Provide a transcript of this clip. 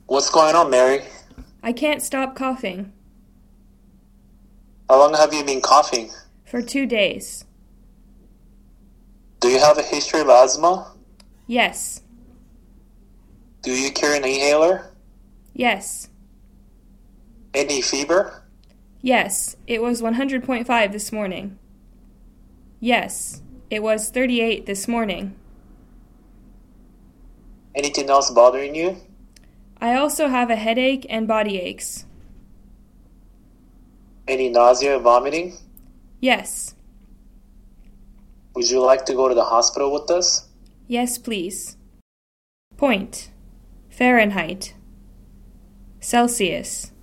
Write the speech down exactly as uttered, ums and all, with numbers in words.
What's going on, Mary? I can't stop coughing. How long have you been coughing? For two days. Do you have a history of asthma? Yes. Do you carry an inhaler? Yes. Any fever? Yes, it was one hundred point five this morning. Yes, it was thirty-eight this morning. Anything else bothering you? I also have a headache and body aches. Any nausea or vomiting? Yes. Would you like to go to the hospital with us? Yes, please. Point. Fahrenheit. Celsius.